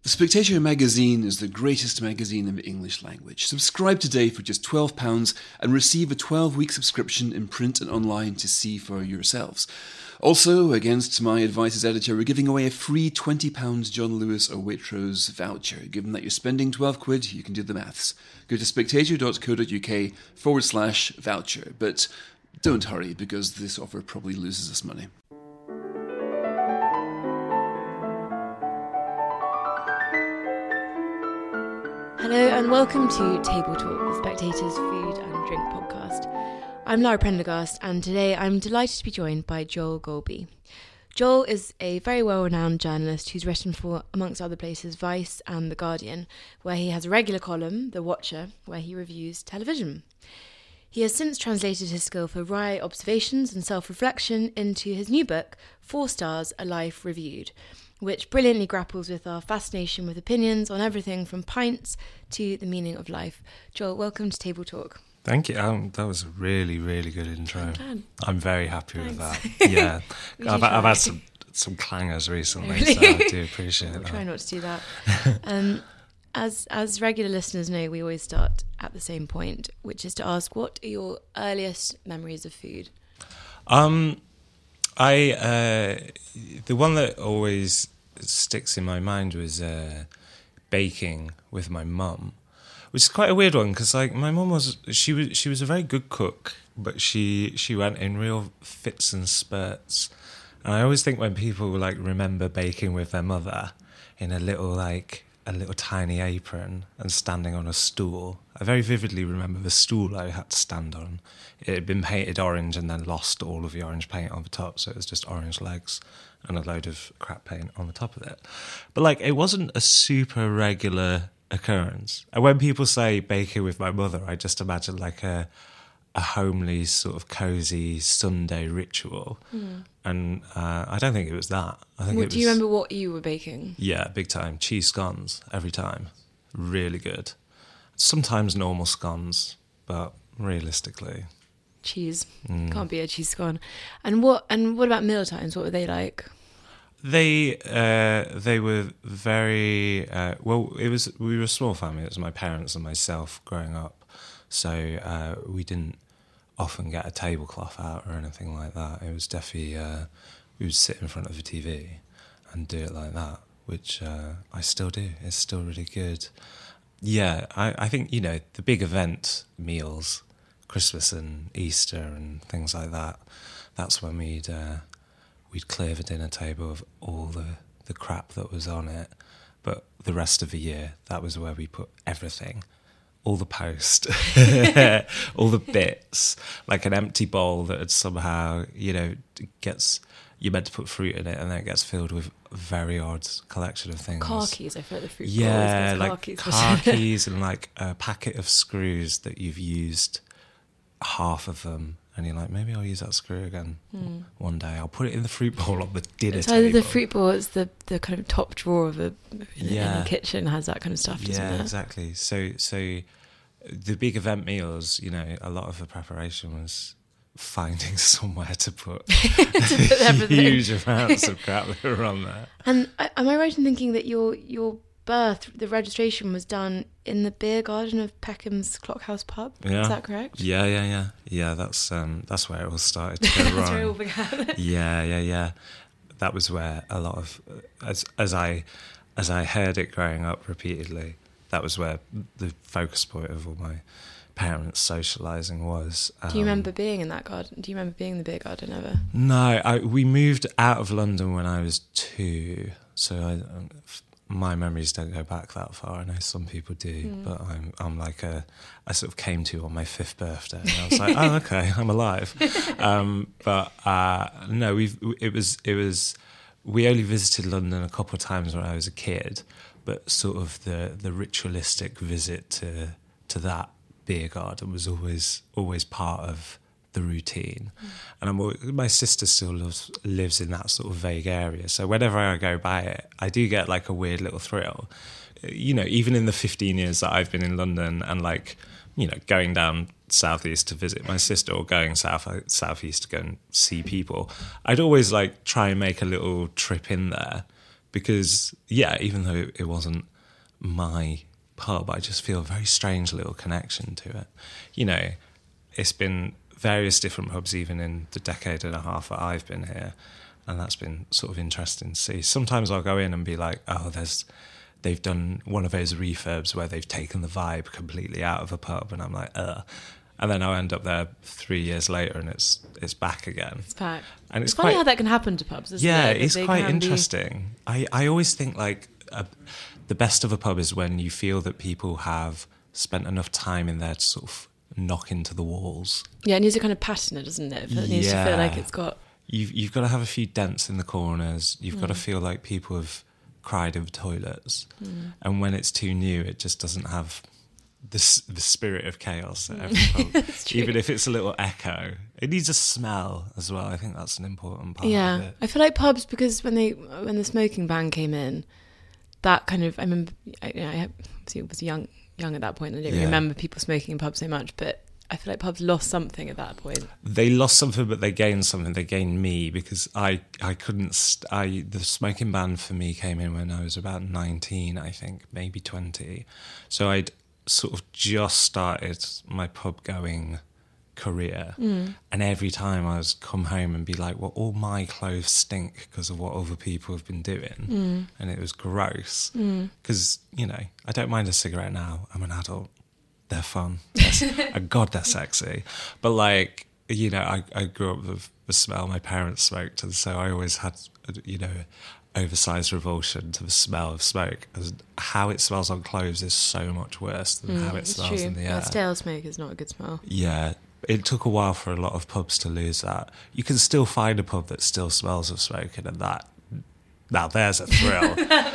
The Spectator magazine is the greatest magazine in the English language. Subscribe today for just £12 and receive a 12-week subscription in print and online to see for yourselves. Also, against my advice as editor, we're giving away a free £20 John Lewis or Waitrose voucher. Given that you're spending £12, you can do the maths. Go to spectator.co.uk/voucher. But don't hurry, because this offer probably loses us money. Hello and welcome to Table Talk, the Spectator's food and drink podcast. I'm Lara Prendergast, and today I'm delighted to be joined by Joel Golby. Joel is a very well-renowned journalist who's written for, amongst other places, Vice and The Guardian, where he has a regular column, The Watcher, where he reviews television. He has since translated his skill for wry observations and self-reflection into his new book, 4 Stars, A Life Reviewed, which brilliantly grapples with our fascination with opinions on everything from pints to the meaning of life. Joel, welcome to Table Talk. Thank you. That was a really, really good intro. I'm very happy with that. Yeah, I've had some clangers recently, Really? So I do appreciate that. Try not to do that. As regular listeners know, we always start at the same point, which is to ask, what are your earliest memories of food? The one that always sticks in my mind was baking with my mum, which is quite a weird one because like my mum was a very good cook, but she went in real fits and spurts, and I always think when people like remember baking with their mother in a little tiny apron and standing on a stool. I very vividly remember the stool I had to stand on. It had been painted orange and then lost all of the orange paint on the top, so it was just orange legs and a load of crap paint on the top of it. But like, it wasn't a super regular occurrence. And when people say baking with my mother, I just imagine like a homely sort of cosy Sunday ritual. And I don't think it was that. Do you remember what you were baking? Yeah, big time. Cheese scones every time. Really good. Sometimes normal scones, but realistically, cheese. Can't be a cheese scone. And what about meal times? What were they like? They were very well. We were a small family. It was my parents and myself growing up, so we didn't often get a tablecloth out or anything like that. It was definitely we would sit in front of the TV and do it like that, which I still do. It's still really good. Yeah, I think, you know, the big event meals, Christmas and Easter and things like that, that's when we'd clear the dinner table of all the crap that was on it. But the rest of the year, that was where we put everything. All the post, all the bits, like an empty bowl that had somehow, you know, you're meant to put fruit in it and then it gets filled with a very odd collection of things. Car keys, I feel like the fruit bowl. Yeah, like car keys and like a packet of screws that you've used half of them. And you're like, maybe I'll use that screw again one day. I'll put it in the fruit bowl on the dinner table. Either the fruit bowl, it's the kind of top drawer of in the kitchen has that kind of stuff, doesn't it? Yeah, exactly. So the big event meals, you know, a lot of the preparation was finding somewhere to put, huge amounts of crap that were on there. And am I right in thinking that your birth, the registration was done in the beer garden of Peckham's Clockhouse pub? Yeah. Is that correct? Yeah. That's where it all started to go wrong. That's where it all began. Yeah. That was where a lot of, as I heard it growing up repeatedly, that was where the focus point of all my parents' socialising was. Do you remember being in that garden? Do you remember being in the beer garden ever? No, we moved out of London when I was 2, so my memories don't go back that far. I know some people do, but I'm like I sort of came to on my 5th birthday, and I was like, oh, okay, I'm alive. No, we only visited London a couple of times when I was a kid, but sort of the ritualistic visit to that beer garden was always part of the routine. And my sister still lives in that sort of vague area, so whenever I go by it, I do get like a weird little thrill. You know, even in the 15 years that I've been in London and like, you know, going down southeast to visit my sister or going southeast to go and see people, I'd always like try and make a little trip in there because, yeah, even though it wasn't my pub, I just feel a very strange little connection to it. You know, it's been various different pubs even in the decade and a half that I've been here, and that's been sort of interesting to see. Sometimes I'll go in and be like, oh, they've done one of those refurbs where they've taken the vibe completely out of a pub, and I'm like, ugh. And then I'll end up there 3 years later and it's back again. It's back. And it's funny how that can happen to pubs, isn't it? Yeah, it's quite interesting. I always think like the best of a pub is when you feel that people have spent enough time in there to sort of knock into the walls. Yeah, it needs a kind of patina, doesn't it? It needs to feel like it's got... You've got to have a few dents in the corners. You've got to feel like people have cried over toilets. And when it's too new, it just doesn't have the spirit of chaos at every pub. Even if it's a little echo. It needs a smell as well. I think that's an important part of it. I feel like pubs, because when the smoking ban came in, that kind of... I remember... I was young at that point. I didn't remember people smoking in pubs so much, but I feel like pubs lost something at that point. They lost something, but they gained something. They gained me, because I couldn't... the smoking ban for me came in when I was about 19, I think, maybe 20. So I'd sort of just started my pub going career, and every time I was come home and be like, well, all my clothes stink because of what other people have been doing, and it was gross, because you know, I don't mind a cigarette now. I'm an adult, they're fun, God, they're sexy, but like, you know, I grew up with the smell. My parents smoked, and so I always had, you know, oversized revulsion to the smell of smoke. How it smells on clothes is so much worse than how it smells in the air. Stale smoke is not a good smell. Yeah, it took a while for a lot of pubs to lose that. You can still find a pub that still smells of smoking, and that, now there's a thrill.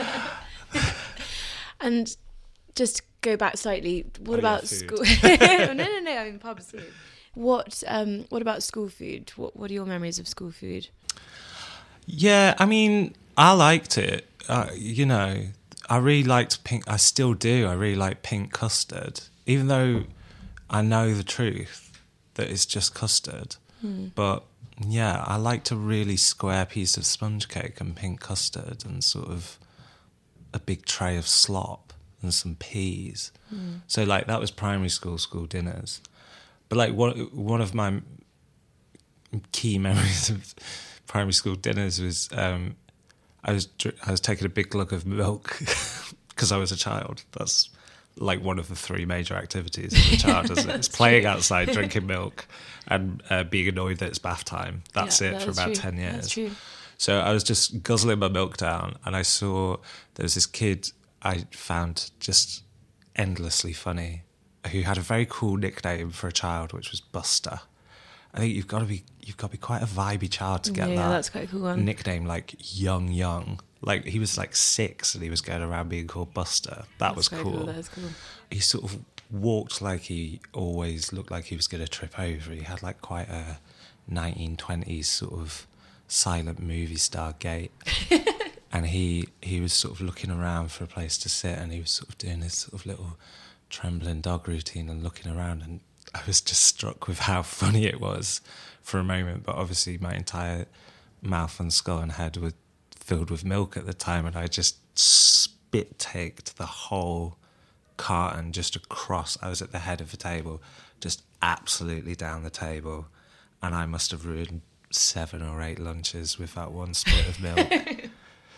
And just go back slightly, what about school? No, I mean pubs food. What about school food? What are your memories of school food? Yeah, I mean, I liked it. You know, I really liked pink. I still do. I really like pink custard, even though I know the truth that it's just custard. But yeah, I liked a really square piece of sponge cake and pink custard and sort of a big tray of slop and some peas. So like that was primary school dinners. But like one of my key memories of primary school dinners was I was taking a big glug of milk because I was a child. That's like one of the three major activities of a child, isn't it? It's playing outside, drinking milk, and being annoyed that it's bath time. That's it for about 10 years. That's true. So I was just guzzling my milk down, and I saw there was this kid I found just endlessly funny, who had a very cool nickname for a child, which was Buster. I think you've got to be quite a vibey child to get that. Yeah, that's quite a cool one. Nickname, like young. Like he was like 6 and he was going around being called Buster. That was cool. That is cool. He sort of walked like he always looked like he was going to trip over. He had like quite a 1920s sort of silent movie star gait. And he was sort of looking around for a place to sit, and he was sort of doing his sort of little trembling dog routine and looking around, and I was just struck with how funny it was for a moment. But obviously my entire mouth and skull and head were filled with milk at the time, and I just spit-taked the whole carton just across. I was at the head of the table, just absolutely down the table, and I must have ruined 7 or 8 lunches with that one spit of milk.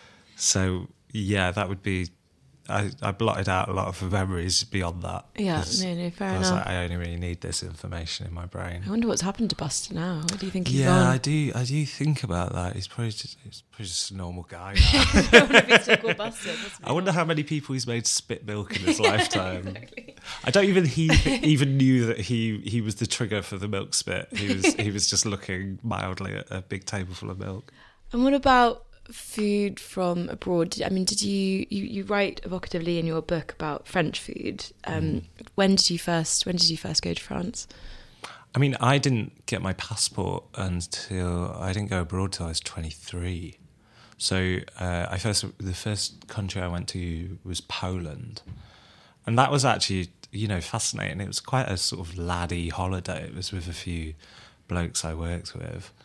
So yeah, that would be... I blotted out a lot of the memories beyond that. Yeah, no, fair enough. I was like, I only really need this information in my brain. I wonder what's happened to Buster now. What do you think he's gone? on? I do think about that. He's probably just a normal guy now. I wonder if he's still called Buster. I wonder how many people he's made spit milk in his lifetime. Exactly. I don't even knew that he was the trigger for the milk spit. He was just looking mildly at a big table full of milk. And what about food from abroad? I mean, did you write evocatively in your book about French food? When did you first go to France? I mean, I didn't get my passport until I didn't go abroad till I was 23. So the first country I went to was Poland, and that was actually, you know, fascinating. It was quite a sort of laddie holiday. It was with a few blokes I worked with.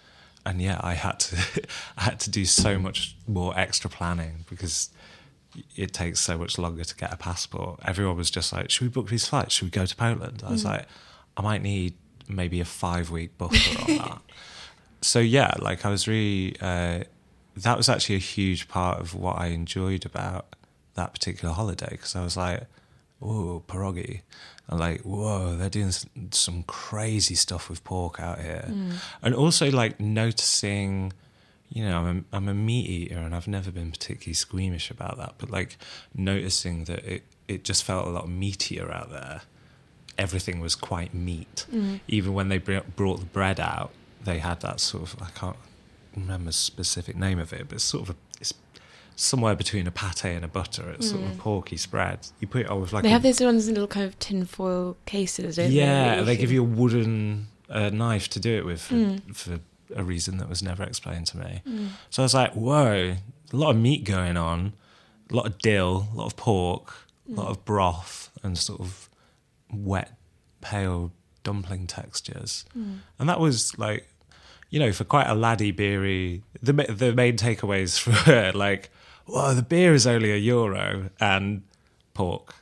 yeah, I had to do so much more extra planning because it takes so much longer to get a passport. Everyone was just like, should we book these flights? Should we go to Poland? I was like, I might need maybe a 5-week buffer on that. So yeah, like I was really, that was actually a huge part of what I enjoyed about that particular holiday, because I was like, oh, pierogi. And like, whoa, they're doing some crazy stuff with pork out here. And also like noticing, you know, I'm a meat eater and I've never been particularly squeamish about that, but like noticing that it just felt a lot meatier out there. Everything was quite meat. Even when they brought the bread out, they had that sort of, I can't remember the specific name of it, but it's sort of it's somewhere between a pate and a butter. It's sort of a porky spread. You put it on with like... They have these ones in little kind of tin foil cases, don't they? Yeah, they give you a wooden knife to do it with for a reason that was never explained to me. So I was like, whoa, a lot of meat going on, a lot of dill, a lot of pork, a lot of broth and sort of wet, pale dumpling textures. And that was like, you know, for quite a laddie beery, the main takeaways for like, whoa, the beer is only €1 and pork.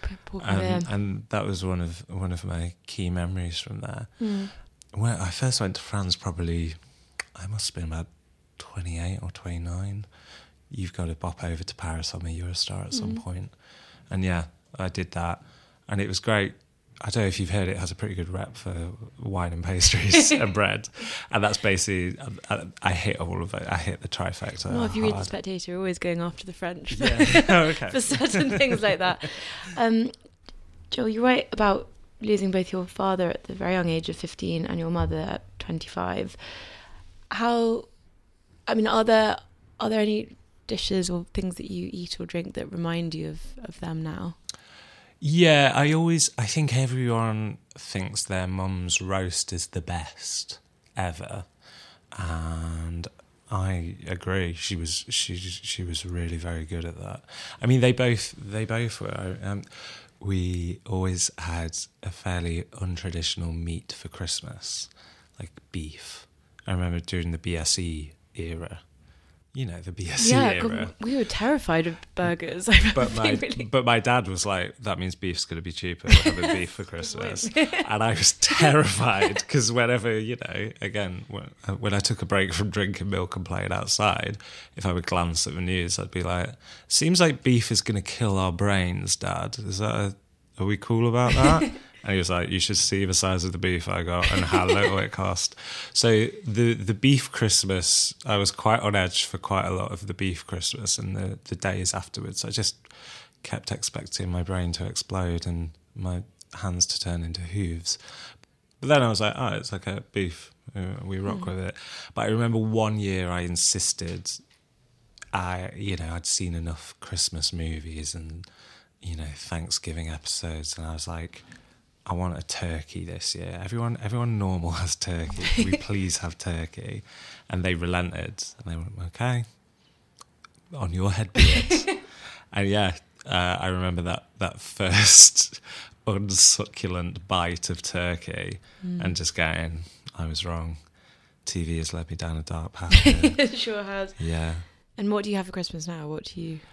And that was one of my key memories from there. When I first went to France, probably I must have been about 28 or 29. You've got to bop over to Paris on the Eurostar at some point. And yeah, I did that. And it was great. I don't know if you've heard, it has a pretty good rep for wine and pastries and bread. And that's basically, I hit all of it. I hit the trifecta. Well, if you read The Spectator, you're always going after the French for, okay. for certain things like that. Joel, you write about losing both your father at the very young age of 15 and your mother at 25. Are there any dishes or things that you eat or drink that remind you of them now? Yeah, I think everyone thinks their mum's roast is the best ever, and I agree. She was really very good at that. I mean, they both were. We always had a fairly untraditional meat for Christmas, like beef. I remember during the BSE era. You know, the BSE era. God, we were terrified of burgers. But my dad was like, that means beef's going to be cheaper. We're having beef for Christmas. And I was terrified because whenever, you know, again, when I took a break from drinking milk and playing outside, if I would glance at the news, I'd be like, seems like beef is going to kill our brains, Dad. Are we cool about that? And he was like, you should see the size of the beef I got and how little it cost. So the beef Christmas, I was quite on edge for quite a lot of the beef Christmas and the days afterwards. I just kept expecting my brain to explode and my hands to turn into hooves. But then I was like, oh, it's like a beef. We rock with it. But I remember one year I insisted, I'd seen enough Christmas movies and, you know, Thanksgiving episodes. And I was like, I want a turkey this year. Everyone normal has turkey. Can we please have turkey? And they relented. And they went, okay, on your head be it. And yeah, I remember that first unsucculent bite of turkey and just going, I was wrong. TV has led me down a dark path here. It sure has. Yeah. And what do you have for Christmas now? What do you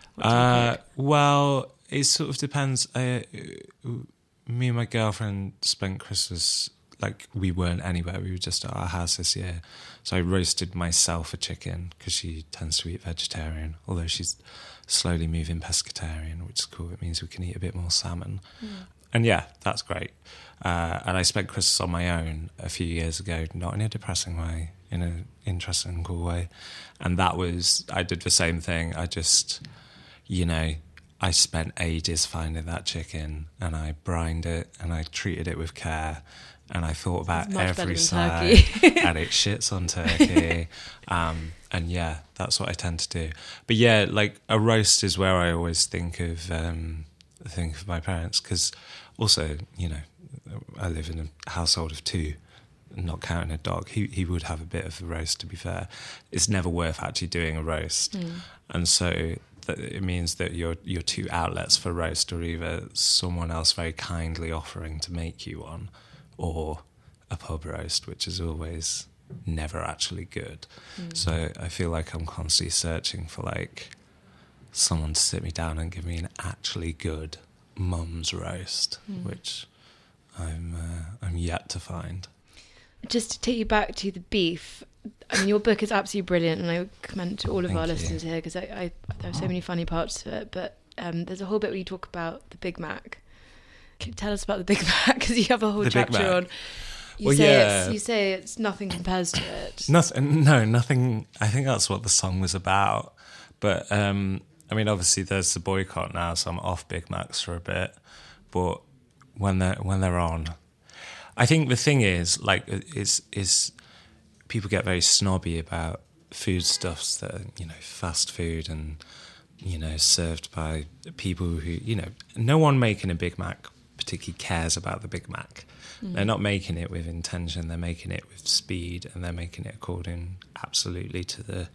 well, it sort of depends. Me and my girlfriend spent Christmas, like, we weren't anywhere. We were just at our house this year. So I roasted myself a chicken because she tends to eat vegetarian, although she's slowly moving pescatarian, which is cool. It means we can eat a bit more salmon. And yeah, that's great. And I spent Christmas on my own a few years ago, not in a depressing way, in an interesting and cool way. And I did the same thing. I just, you know, I spent ages finding that chicken and I brined it and I treated it with care and I thought about every side and it shits on turkey. And yeah, that's what I tend to do. But yeah, like a roast is where I always think of my parents, because also, you know, I live in a household of two, not counting a dog. He would have a bit of a roast, to be fair. It's never worth actually doing a roast. And so it means that your two outlets for roast are either someone else very kindly offering to make you one, or a pub roast, which is always never actually good. So I feel like I'm constantly searching for like someone to sit me down and give me an actually good mum's roast, which I'm yet to find. Just to take you back to the beef, I mean, your book is absolutely brilliant, and I commend to all of Thank our you. listeners here, because there are so many funny parts to it, but there's a whole bit where you talk about the Big Mac. Can you tell us about the Big Mac? Because you have a whole The Big chapter Mac. on... Well, yeah. You say it's nothing compares to it. Nothing. I think that's what the song was about. But I mean, obviously, there's the boycott now, so I'm off Big Macs for a bit. But when they're on, I think the thing is, like, is people get very snobby about foodstuffs that are, you know, fast food and, you know, served by people who, you know, no one making a Big Mac particularly cares about the Big Mac. They're not making it with intention, they're making it with speed, and they're making it according absolutely to the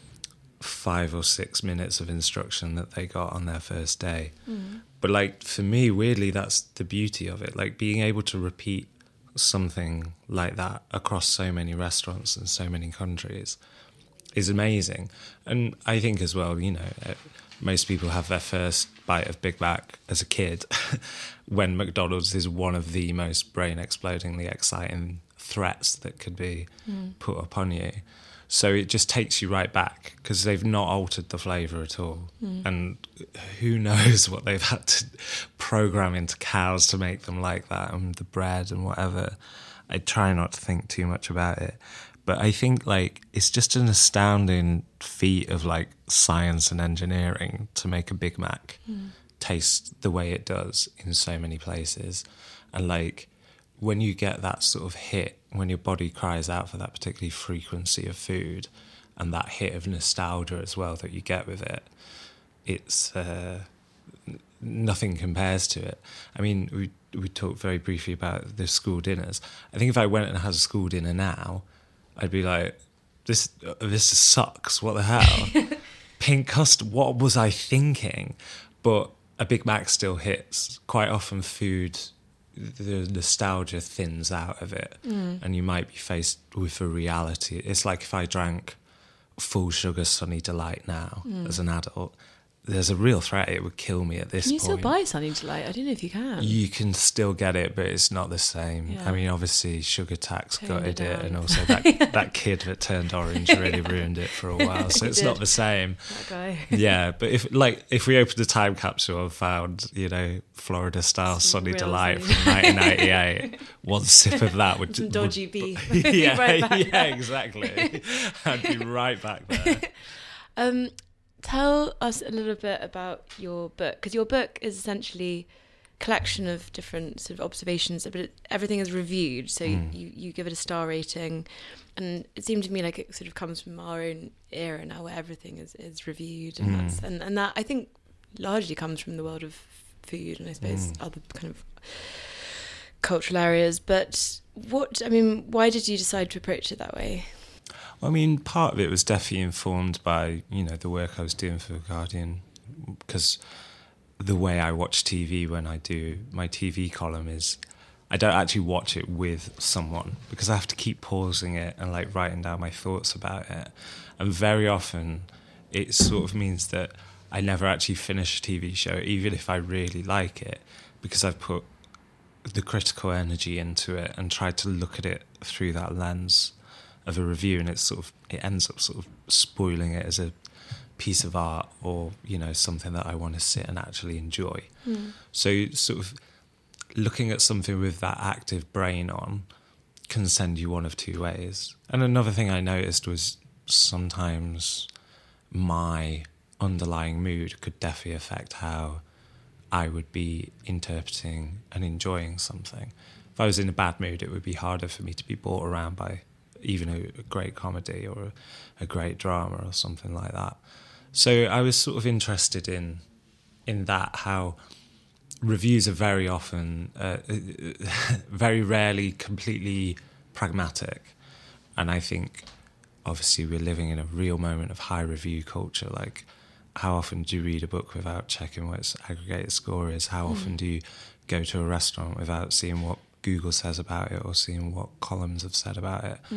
5 or 6 minutes of instruction that they got on their first day. But like, for me, weirdly, that's the beauty of it. Like, being able to repeat something like that across so many restaurants in so many countries is amazing. And I think as well, you know, most people have their first bite of Big Mac as a kid when McDonald's is one of the most brain-explodingly exciting threats that could be put upon you. So it just takes you right back, because they've not altered the flavour at all. And who knows what they've had to program into cows to make them like that, and the bread and whatever. I try not to think too much about it. But I think, like, it's just an astounding feat of, like, science and engineering to make a Big Mac taste the way it does in so many places. And, like, when you get that sort of hit, when your body cries out for that particular frequency of food and that hit of nostalgia as well that you get with it, it's nothing compares to it. I mean, we talked very briefly about the school dinners. I think if I went and had a school dinner now, I'd be like, this sucks, what the hell? Pink custard, what was I thinking? But a Big Mac still hits. Quite often food, the nostalgia thins out of it, and you might be faced with a reality. It's like if I drank full sugar Sunny Delight now as an adult, there's a real threat it would kill me at this point. Can you still buy Sunny Delight? I don't know if you can. You can still get it, but it's not the same. Yeah. I mean, obviously, sugar tax Toned gutted it it, down. and also that kid that turned orange really ruined it for a while. So He it's did. not the same. That guy. Yeah, but if we opened a time capsule and found, you know, Florida style Some Sunny real Delight Sunny. from 1998, one sip of that would Some dodgy beef. yeah, Right back yeah, there. exactly. I'd be right back there. Tell us a little bit about your book, because your book is essentially a collection of different sort of observations, but everything is reviewed, so you give it a star rating, and it seemed to me like it sort of comes from our own era now, where everything is reviewed, and that's and that I think largely comes from the world of food and I suppose other kind of cultural areas. But why did you decide to approach it that way? I mean, part of it was definitely informed by, you know, the work I was doing for The Guardian, because the way I watch TV when I do my TV column is I don't actually watch it with someone, because I have to keep pausing it and like writing down my thoughts about it. And very often it sort of means that I never actually finish a TV show, even if I really like it, because I've put the critical energy into it and tried to look at it through that lens of a review, and it ends up sort of spoiling it as a piece of art, or, you know, something that I want to sit and actually enjoy. So sort of looking at something with that active brain on can send you one of two ways. And another thing I noticed was sometimes my underlying mood could definitely affect how I would be interpreting and enjoying something. If I was in a bad mood, it would be harder for me to be brought around by even a great comedy or a great drama or something like that. So I was sort of interested in that, how reviews are very often, very rarely completely pragmatic. And I think, obviously, we're living in a real moment of high review culture. Like, how often do you read a book without checking what its aggregated score is? How often do you go to a restaurant without seeing what Google says about it or seeing what columns have said about it?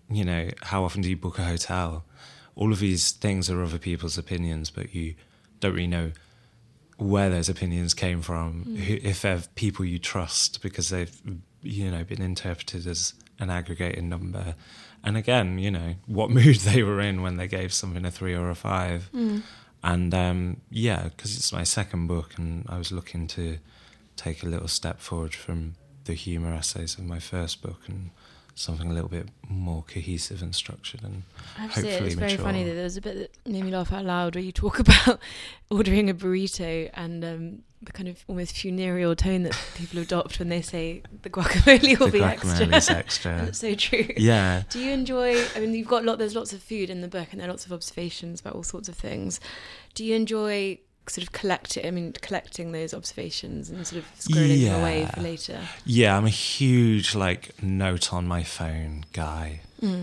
you know, how often do you book a hotel? All of these things are other people's opinions, but you don't really know where those opinions came from, if they're people you trust because they've, you know, been interpreted as an aggregated number. And again, you know, what mood they were in when they gave something a 3 or a 5. And yeah, because it's my second book and I was looking to take a little step forward from the humour essays of my first book and something a little bit more cohesive and structured and hopefully mature. It's very funny that there's a bit that made me laugh out loud where you talk about ordering a burrito and the kind of almost funereal tone that people adopt when they say the guacamole will be extra. The guacamole's extra. That's so true. Yeah. Do you enjoy, I mean, there's lots of food in the book and there are lots of observations about all sorts of things. Do you enjoy sort of collecting those observations and sort of squirreling them away for later? Yeah, I'm a huge note on my phone guy.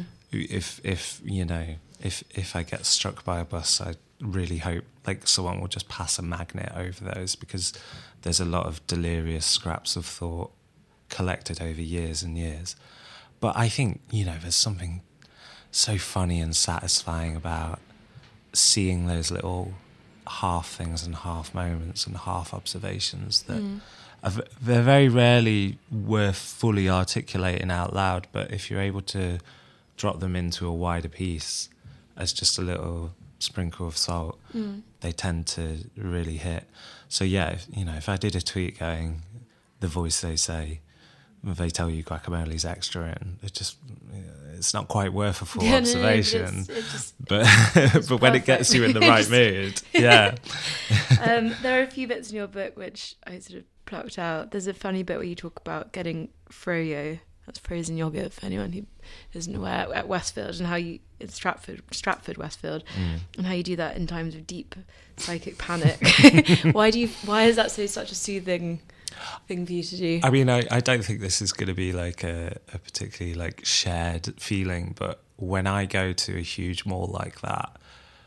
If you know, if I get struck by a bus, I really hope someone will just pass a magnet over those, because there's a lot of delirious scraps of thought collected over years and years. But I think, you know, there's something so funny and satisfying about seeing those little half things and half moments and half observations that they're very rarely worth fully articulating out loud, but if you're able to drop them into a wider piece as just a little sprinkle of salt, they tend to really hit. So yeah, if I did a tweet going, the voice they say, they tell you guacamole's extra, and it's not quite worth a full observation. But when it gets you in the right mood, yeah. There are a few bits in your book which I sort of plucked out. There's a funny bit where you talk about getting froyo, that's frozen yogurt for anyone who isn't aware, at Westfield, and how you, it's Stratford Westfield, and how you do that in times of deep psychic panic. Why is that such a soothing thing for you to do? I mean, I don't think this is going to be a particularly shared feeling, but when I go to a huge mall like that,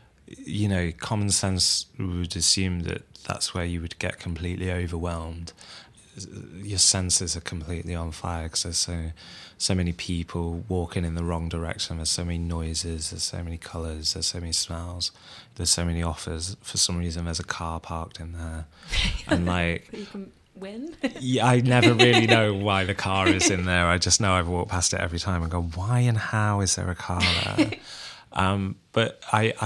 common sense would assume that that's where you would get completely overwhelmed. Your senses are completely on fire because there's so many people walking in the wrong direction. There's so many noises, there's so many colours, there's so many smells, there's so many offers. For some reason, there's a car parked in there, and you can win. Yeah, I never really know why the car is in there. I just know I've walked past it every time and go, why and how is there a car there? But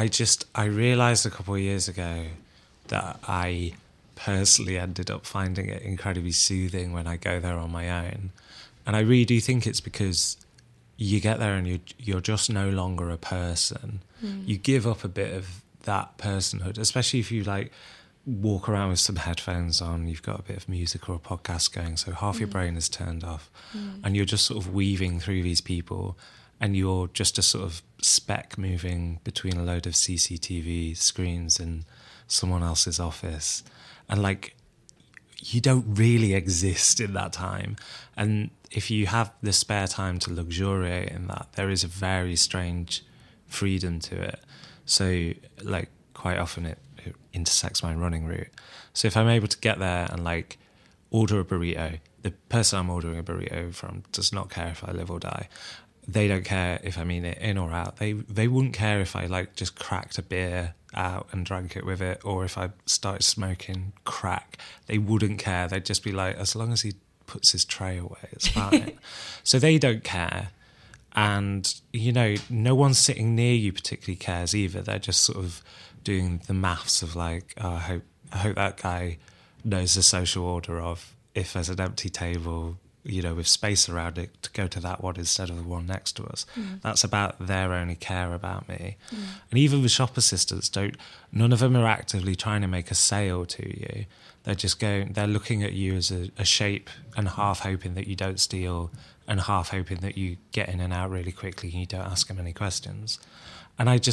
I realised a couple of years ago that I personally ended up finding it incredibly soothing when I go there on my own. And I really do think it's because you get there and you're just no longer a person. You give up a bit of that personhood, especially if you walk around with some headphones on, you've got a bit of music or a podcast going, so half your brain is turned off, and you're just sort of weaving through these people, and you're just a sort of speck moving between a load of CCTV screens in someone else's office, and you don't really exist in that time. And if you have the spare time to luxuriate in that, there is a very strange freedom to it. So quite often it intersects my running route. So if I'm able to get there and order a burrito, the person I'm ordering a burrito from does not care if I live or die. They don't care if I mean it in or out. They wouldn't care if I just cracked a beer out and drank it with it, or if I started smoking crack. They wouldn't care. They'd just be as long as he puts his tray away, it's fine. So they don't care. And, no one sitting near you particularly cares either. They're just sort of doing the maths of I hope that guy knows the social order of, if there's an empty table, with space around it, to go to that one instead of the one next to us. That's about their only care about me. And even the shop assistants none of them are actively trying to make a sale to you. They're looking at you as a shape and half hoping that you don't steal and half hoping that you get in and out really quickly and you don't ask them any questions. And I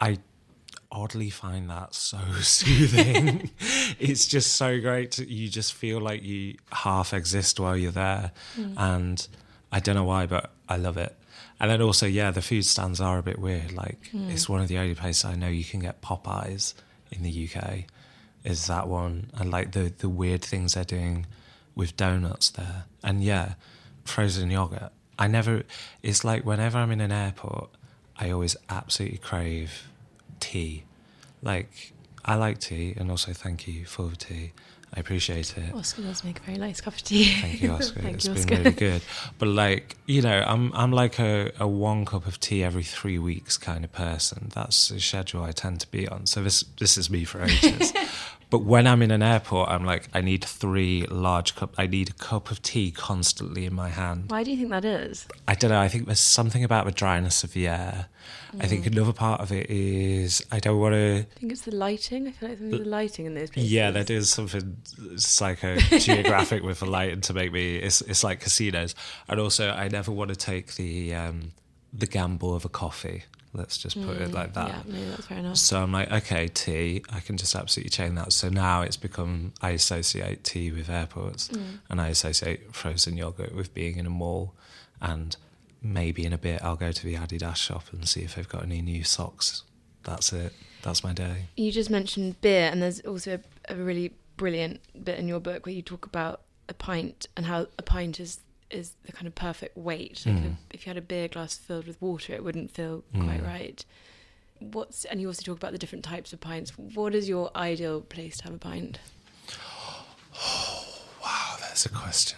oddly find that so soothing. It's just so great. You just feel like you half exist while you're there. And I don't know why, but I love it. And then also, the food stands are a bit weird. It's one of the only places I know you can get Popeyes in the UK, is that one. And the weird things they're doing with donuts there. And frozen yogurt. It's like whenever I'm in an airport, I always absolutely crave tea. Like, I like tea, and also thank you for the tea. I appreciate it. Oscar does make a very nice cup of tea. Thank you, Oscar. Thank It's you, been Oscar. really good. But like, you know, I'm like a 1 cup of tea every 3 weeks kind of person. That's the schedule I tend to be on. So this is me for ages. But when I'm in an airport, I'm like, I need 3 large cups. I need a cup of tea constantly in my hand. Why do you think that is? I don't know. I think there's something about the dryness of the air. I think another part of it is I don't want to. I think it's the lighting. I feel like there's the lighting in those places. Yeah, that is something psychogeographic with the lighting to make me. It's like casinos, and also I never want to take the gamble of a coffee. Let's just put it like that. Yeah, no, that's fair enough. So I'm like, okay, tea, I can just absolutely change that. So now it's become, I associate tea with airports, and I associate frozen yogurt with being in a mall, and maybe in a bit I'll go to the Adidas shop and see if they've got any new socks. That's it. That's my day. You just mentioned beer, and there's also a really brilliant bit in your book where you talk about a pint and how a pint is the kind of perfect weight. Like if you had a beer glass filled with water, it wouldn't feel quite right. And you also talk about the different types of pints. What is your ideal place to have a pint? Oh, wow, that's a question.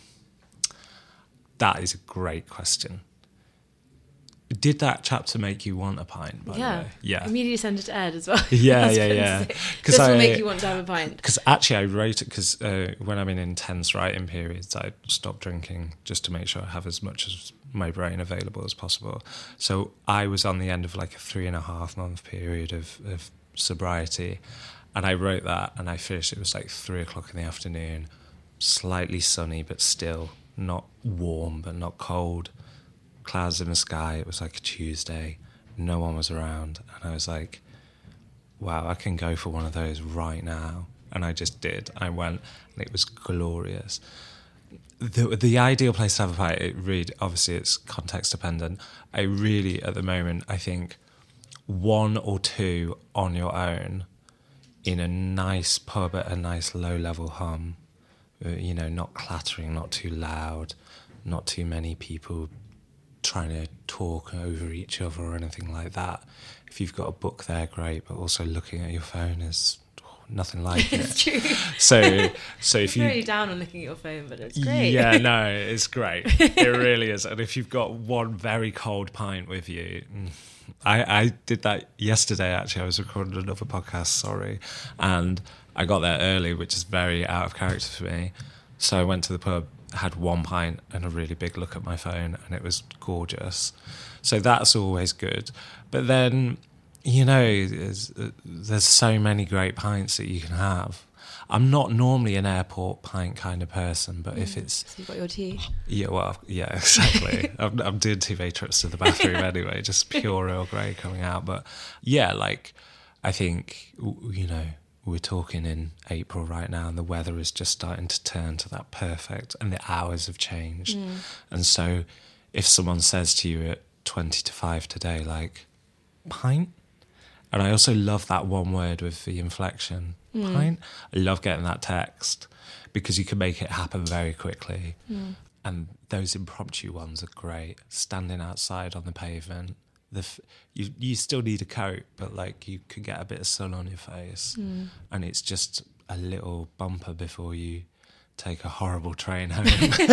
That is a great question. Did that chapter make you want a pint, by the way? Yeah. Immediately send it to Ed as well. Yeah. This will make you want to have a pint. Because actually I wrote it because when I'm in intense writing periods, I stop drinking just to make sure I have as much as my brain available as possible. So I was on the end of like a 3.5 month period of sobriety, and I wrote that and I finished. It was like 3:00 in the afternoon, slightly sunny, but still not warm, but not cold. Clouds in the sky. It was like a Tuesday. No one was around. And I was like, wow, I can go for one of those right now. And I just did. I went, and it was glorious. The ideal place to have a pint, it really, obviously it's context dependent. I really, at the moment, I think 1 or 2 on your own in a nice pub at a nice low level hum, you know, not clattering, not too loud, not too many people trying to talk over each other or anything like that. If you've got a book there, great, but also looking at your phone is nothing like it. It's true. So if you very down on looking at your phone, but it's great. Yeah, no, it's great. It really is. And if you've got one very cold pint with you, I did that yesterday. Actually, I was recording another podcast. Sorry, and I got there early, which is very out of character for me. So I went to the pub, had 1 pint and a really big look at my phone, and it was gorgeous. So that's always good. But then, you know, there's so many great pints that you can have. I'm not normally an airport pint kind of person, but if it's... So you've got your tea. Yeah, well, yeah, exactly. I'm doing 2-way trips to the bathroom anyway, just pure Earl Grey coming out. But yeah, like, I think, you know, we're talking in April right now, and the weather is just starting to turn to that perfect, and the hours have changed. And so if someone says to you at 20 to 5 today, like, pint? And I also love that one word with the inflection, pint. I love getting that text because you can make it happen very quickly. And those impromptu ones are great. Standing outside on the pavement, you still need a coat, but like you can get a bit of sun on your face, and it's just a little bumper before you take a horrible train home.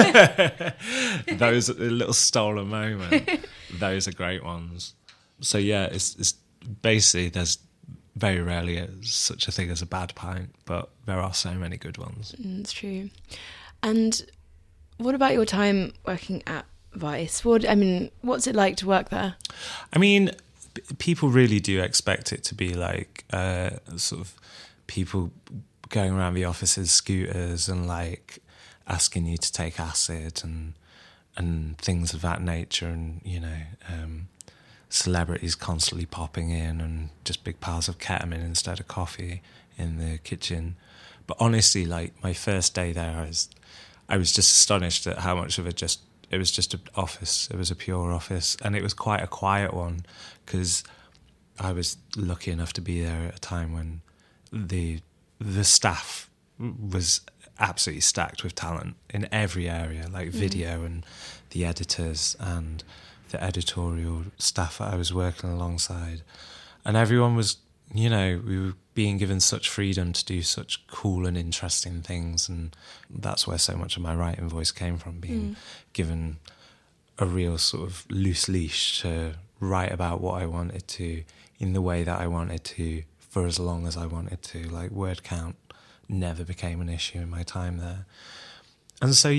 Those a little stolen moment. Those are great ones. So yeah, it's basically there's very rarely such a thing as a bad pint, but there are so many good ones. It's true. And what about your time working at Vice? What's it like to work there? I mean, people really do expect it to be like sort of people going around the office in scooters and like asking you to take acid and things of that nature, and you know, celebrities constantly popping in and just big piles of ketamine instead of coffee in the kitchen. But honestly, like my first day there, I was just astonished at how much of it was just an office. It was a pure office, and it was quite a quiet one because I was lucky enough to be there at a time when the staff was absolutely stacked with talent in every area, like video and the editors and the editorial staff that I was working alongside. And everyone was, we were being given such freedom to do such cool and interesting things. And that's where so much of my writing voice came from, being given a real sort of loose leash to write about what I wanted to, in the way that I wanted to, for as long as I wanted to. Like, word count never became an issue in my time there. And so,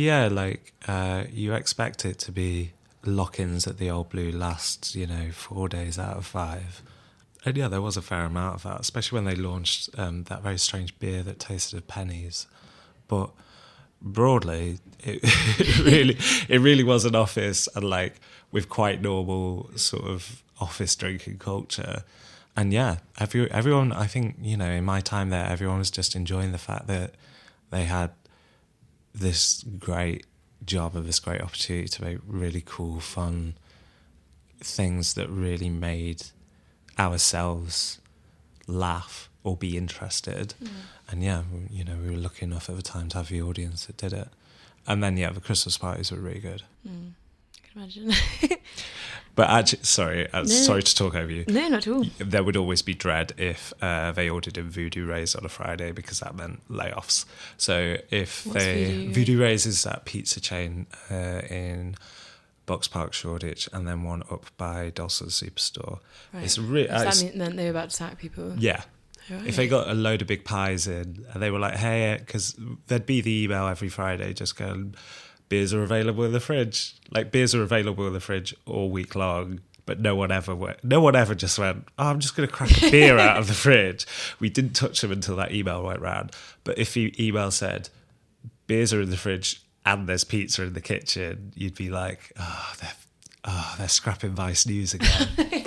you expect it to be lock-ins at the Old Blue last, 4 days out of 5. And yeah, there was a fair amount of that, especially when they launched that very strange beer that tasted of pennies. But broadly, it really was an office, and like with quite normal sort of office drinking culture. And yeah, everyone, I think, in my time there, everyone was just enjoying the fact that they had this great job and this great opportunity to make really cool, fun things that really made ourselves laugh or be interested. And yeah, we were lucky enough at the time to have the audience that did it. And then, yeah, the Christmas parties were really good. I can imagine. But actually, sorry to talk over you. No, not at all. There would always be dread if they ordered in Voodoo Rays on a Friday, because that meant layoffs. So if Voodoo Rays is that pizza chain in Box Park, Shoreditch, and then one up by Dalston Superstore. Right. It's Does that mean they were about to sack people? Yeah. Right. If they got a load of big pies in, and they were like, hey, because there'd be the email every Friday just going, beers are available in the fridge. Like, beers are available in the fridge all week long, but no one ever just went, oh, I'm just going to crack a beer out of the fridge. We didn't touch them until that email went round. But if the email said, beers are in the fridge and there's pizza in the kitchen, you'd be like, they're scrapping Vice News again.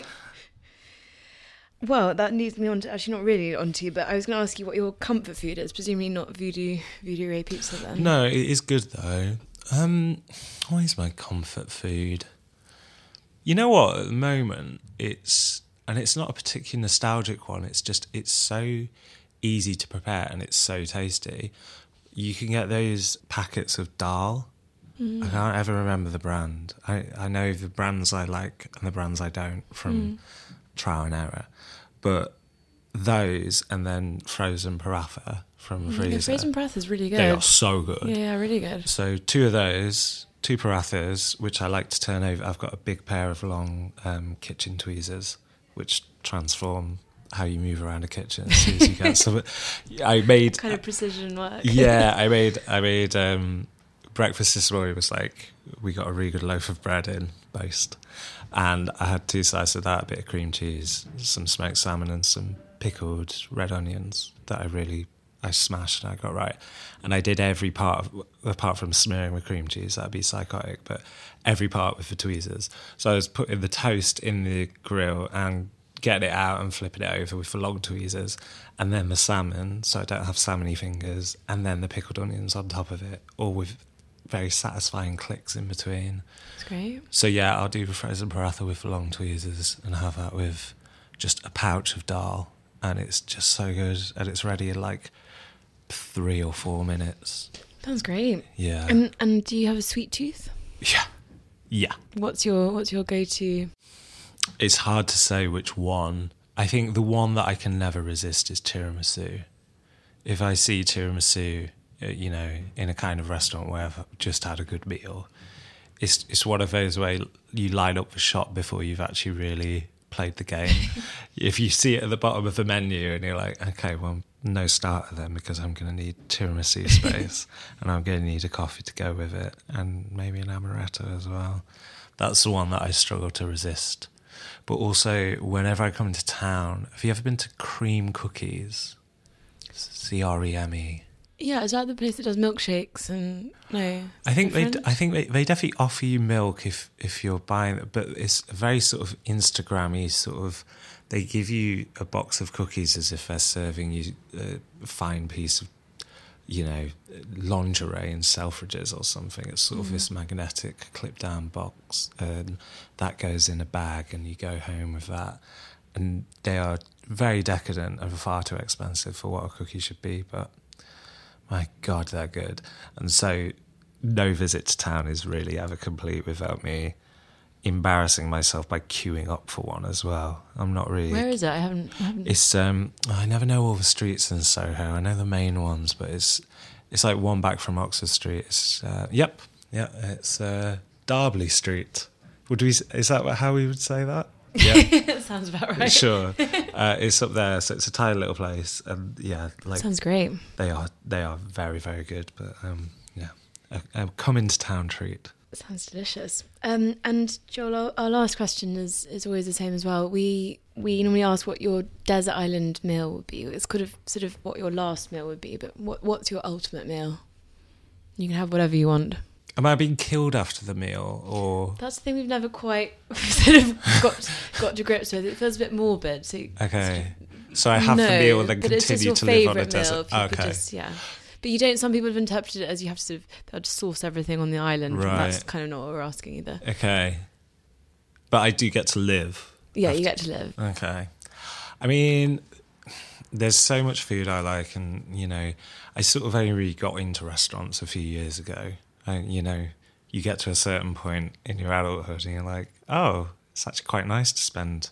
Well, that leads me on to, actually not really onto, but I was going to ask you what your comfort food is. Presumably not Voodoo Ray pizza then. No, it is good though. What is my comfort food? You know what? At the moment, it's not a particularly nostalgic one. It's so easy to prepare and it's so tasty. You can get those packets of dal. I can't ever remember the brand. I know the brands I like and the brands I don't from trial and error. But those, and then frozen paratha from the freezer. Yeah, frozen paratha is really good. They are so good. Yeah, really good. So 2 of those, 2 parathas, which I like to turn over. I've got a big pair of long kitchen tweezers, which transform how you move around a kitchen as soon as you get some. I made kind of precision work. Yeah, I made breakfast this morning. Was like, we got a really good loaf of bread in Boast, and I had 2 slices of that, a bit of cream cheese, some smoked salmon, and some pickled red onions that I smashed and I got right. And I did every part apart from smearing with cream cheese, that'd be psychotic, but every part with the tweezers. So I was putting the toast in the grill and getting it out and flipping it over with the long tweezers, and then the salmon, so I don't have salmony fingers, and then the pickled onions on top of it, all with very satisfying clicks in between. That's great. So yeah, I'll do the frozen paratha with the long tweezers and have that with just a pouch of dal, and it's just so good, and it's ready in like 3 or 4 minutes. Sounds great. Yeah. And do you have a sweet tooth? Yeah. What's your go-to? It's hard to say which one. I think the one that I can never resist is tiramisu. If I see tiramisu, in a kind of restaurant where I've just had a good meal, it's one of those where you line up the shop before you've actually really played the game. If you see it at the bottom of the menu and you're like, okay, well, no starter then, because I'm going to need tiramisu space and I'm going to need a coffee to go with it, and maybe an amaretto as well. That's the one that I struggle to resist. But also, whenever I come into town, have you ever been to Cream Cookies? CREME. Yeah, is that the place that does milkshakes? And no, I think they definitely offer you milk if you're buying it, but it's a very sort of Instagram-y sort of. They give you a box of cookies as if they're serving you a fine piece of, lingerie in Selfridges or something. It's sort of this magnetic clip-down box, and that goes in a bag, and you go home with that. And they are very decadent and far too expensive for what a cookie should be, but My God, they're good. And so no visit to town is really ever complete without me embarrassing myself by queuing up for one as well. I'm not really... Where is it? I haven't... It's I never know all the streets in Soho. I know the main ones, but it's like one back from Oxford Street. It's it's Darbley Street. Is that how we would say that? Yeah, sounds about right. Sure. It's up there, so it's a tiny little place, and sounds great. They are very, very good. But a come into town treat. Sounds delicious. And Joel, our last question is always the same as well. We normally ask what your desert island meal would be. It's sort of what your last meal would be, but what's your ultimate meal? You can have whatever you want. Am I being killed after the meal, or...? That's the thing we've never quite sort of got to grips with. It feels a bit morbid. So okay. So I have the meal and then continue to live on a desert. Okay. But you don't. Some people have interpreted it as you have to sort of source everything on the island. Right. And that's kind of not what we're asking either. Okay. But I do get to live. Yeah, you get to live. Okay. I mean, there's so much food I like, and I sort of only really got into restaurants a few years ago. And you get to a certain point in your adulthood, and you're like, oh, it's actually quite nice to spend,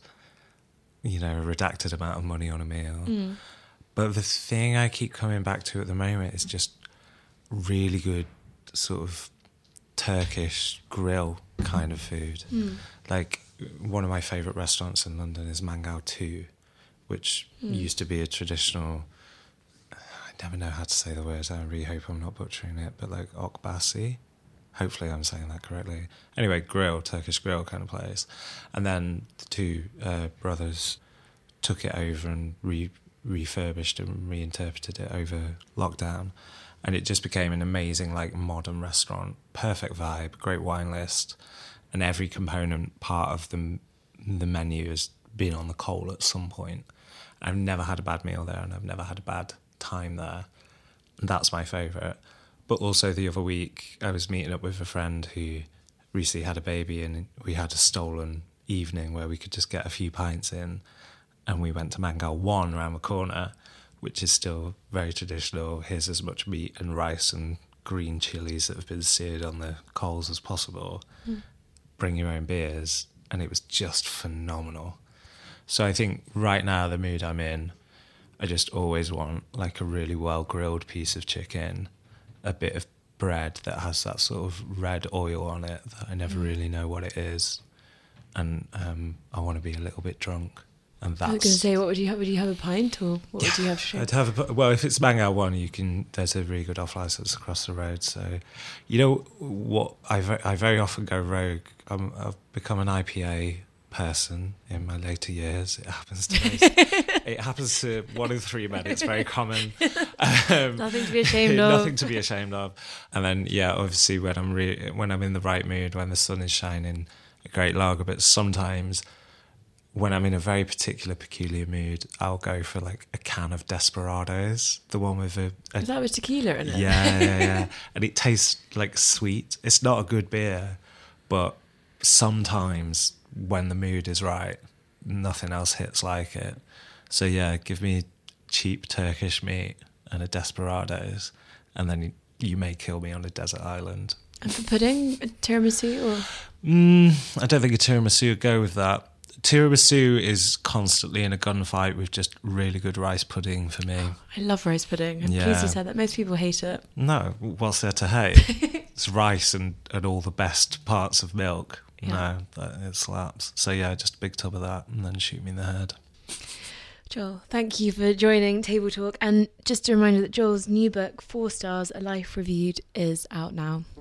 a redacted amount of money on a meal. Mm. But the thing I keep coming back to at the moment is just really good sort of Turkish grill kind of food. Mm. Like, one of my favourite restaurants in London is Mangal 2, which used to be a traditional... I never know how to say the words. I really hope I'm not butchering it, but like okbasi. Hopefully I'm saying that correctly. Anyway, Turkish grill kind of place. And then the two brothers took it over and refurbished and reinterpreted it over lockdown. And it just became an amazing, like, modern restaurant. Perfect vibe, great wine list. And every component part of the menu has been on the coal at some point. I've never had a bad meal there, and I've never had a bad time there. That's my favourite. But also the other week I was meeting up with a friend who recently had a baby, and we had a stolen evening where we could just get a few pints in, and we went to Mangal 1 around the corner, which is still very traditional. Here's as much meat and rice and green chilies that have been seared on the coals as possible. Bring your own beers, and it was just phenomenal. So I think right now, the mood I'm in, I just always want like a really well grilled piece of chicken, a bit of bread that has that sort of red oil on it that I never really know what it is, and I want to be a little bit drunk. And that's... I was going to say, what would you have? Would you have a pint, or what would you have? I'd have well, if it's Mangal 1, there's a really good off licence across the road. So, what I very often go rogue. I've become an IPA person in my later years. It happens to me. It happens to 1 in 3 men. It's very common. Nothing to be ashamed of. Nothing to be ashamed of. And then, obviously, when I'm in the right mood, when the sun is shining, a great lager. But sometimes, when I'm in a very particular, peculiar mood, I'll go for like a can of Desperados, the one with a... Is that with tequila in it? Yeah. And it tastes like sweet. It's not a good beer, but sometimes when the mood is right, nothing else hits like it. So give me cheap Turkish meat and a Desperados, and then you may kill me on a desert island. And for pudding, a tiramisu, or? I don't think a tiramisu would go with that. Tiramisu is constantly in a gunfight with just really good rice pudding for me. I love rice pudding. I'm pleased you said that. Most people hate it. No, what's there to hate? It's rice and all the best parts of milk. Yeah. No, it slaps. So just a big tub of that, and then shoot me in the head. Joel, thank you for joining Table Talk. And just a reminder that Joel's new book, 4 Stars, A Life Reviewed, is out now.